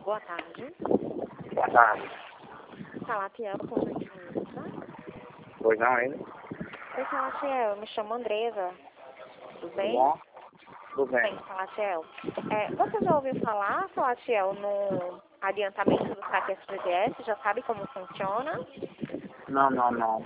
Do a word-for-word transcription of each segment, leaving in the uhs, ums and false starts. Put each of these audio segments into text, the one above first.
Boa tarde. Boa tarde. Salatiel, com gentileza. Pois não, ele? Oi, Salatiel, eu me chamo Andresa. Tudo bem? Tudo bom? Tudo bem. Bem, Salatiel. É, você já ouviu falar, Salatiel, no adiantamento do saque S G T S? Já sabe como funciona? Não, não, não.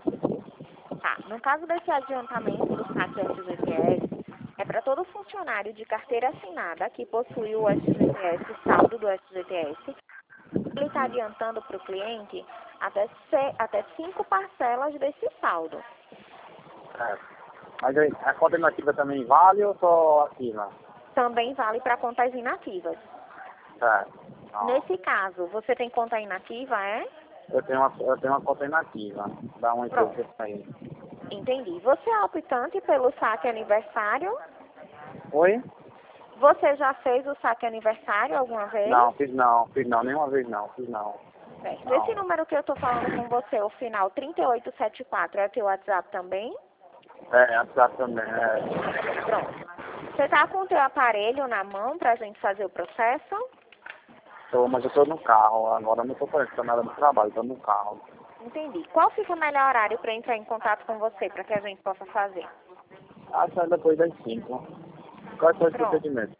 Tá. No caso desse adiantamento do saque S G T S, é para todo funcionário de carteira assinada que possui o S G T S, o saldo do S G T S, ele está adiantando para o cliente até, se, até cinco parcelas desse saldo. É. Mas aí, a conta inativa também vale ou só ativa? Também vale para contas inativas. É. Nesse caso, você tem conta inativa, é? Eu tenho uma, eu tenho uma conta inativa. Dá uma Pronto. empresa aí. Entendi. Você é optante pelo saque aniversário? Oi? Você já fez o saque aniversário alguma vez? Não, fiz não, fiz não, nenhuma vez não, fiz não. Certo. Não. Esse número que eu estou falando com você, o final trinta e oito setenta e quatro, é teu WhatsApp também? É, WhatsApp também, é. Pronto. Você está com o teu aparelho na mão para a gente fazer o processo? Tô, mas eu tô no carro, agora eu não tô fazendo nada do trabalho, tô no carro. Entendi. Qual fica o melhor horário para entrar em contato com você, para que a gente possa fazer? Acho que é depois das cinco. Qual é o Pronto. procedimento?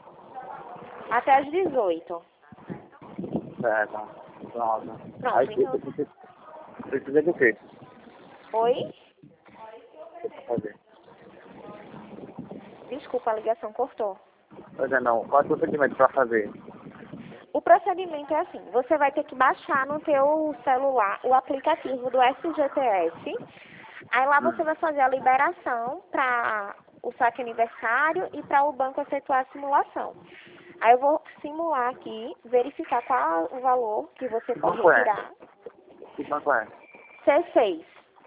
Até às dezoito. Certo. Pronto. Pronto, Aí então... precisa, precisa do quê? Oi? Pra fazer. Desculpa, a ligação cortou. Pois é, não. Qual é o procedimento para fazer? O procedimento é assim, você vai ter que baixar no teu celular o aplicativo do S G T S. Aí lá você Hum. vai fazer a liberação para o saque aniversário e para o banco efetuar a simulação. Aí eu vou simular aqui, verificar qual o valor que você Que pode banco é? retirar. Que banco é? C seis.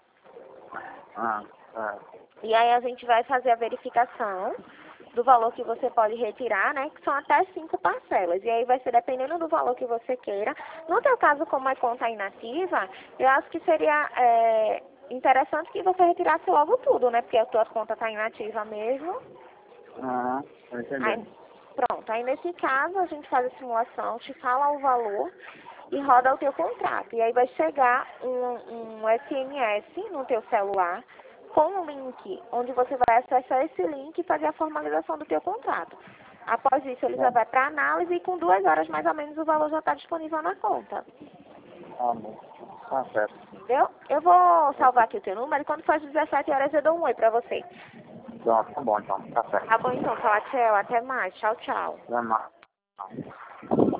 Ah, é. E aí a gente vai fazer a verificação do valor que você pode retirar, né? Que são até cinco parcelas. E aí vai ser dependendo do valor que você queira. No teu caso, como é conta inativa, eu acho que seria é, interessante que você retirasse logo tudo, né? Porque a tua conta está inativa mesmo. Ah, tô entendendo. Aí, pronto. Aí nesse caso a gente faz a simulação, te fala o valor e roda o teu contrato. E aí vai chegar um, um S M S no teu celular com um link, onde você vai acessar esse link e fazer a formalização do teu contrato. Após isso, ele já Bom, vai para análise e com duas horas mais ou menos o valor já está disponível na conta. tá bom. Tá certo. Entendeu? Eu vou salvar aqui o teu número e quando for às dezessete horas eu dou um oi para você. Pronto, tá bom então. Tá certo. Tá bom então, Salatiel. Até mais. Tchau, tchau. Vamos lá.